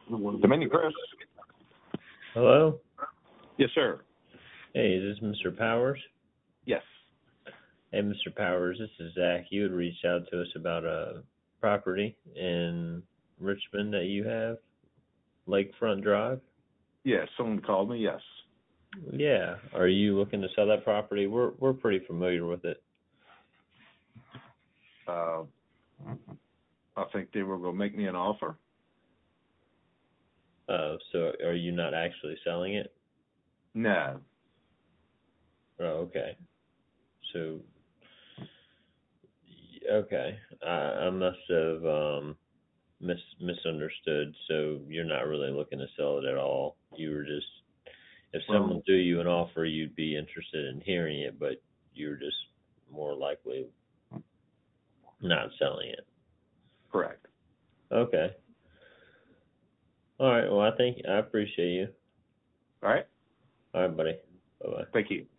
Dominion Chris. Hello? Yes, sir. Hey, is this Mr. Powers? Yes. Hey, Mr. Powers, this is Zach. You had reached out to us about a property in Richmond that you have, Lakefront Drive? Yes, someone called me, yes. Yeah. Are you looking to sell that property? We're pretty familiar with it. I think they were going to make me an offer. So are you not actually selling it? No. Oh, okay. So, okay. I must have misunderstood. So you're not really looking to sell it at all. You were just, if someone threw you an offer, you'd be interested in hearing it, but you're just more likely not selling it. Correct. Okay. All right. Well, I appreciate you. All right. All right, buddy. Bye-bye. Thank you.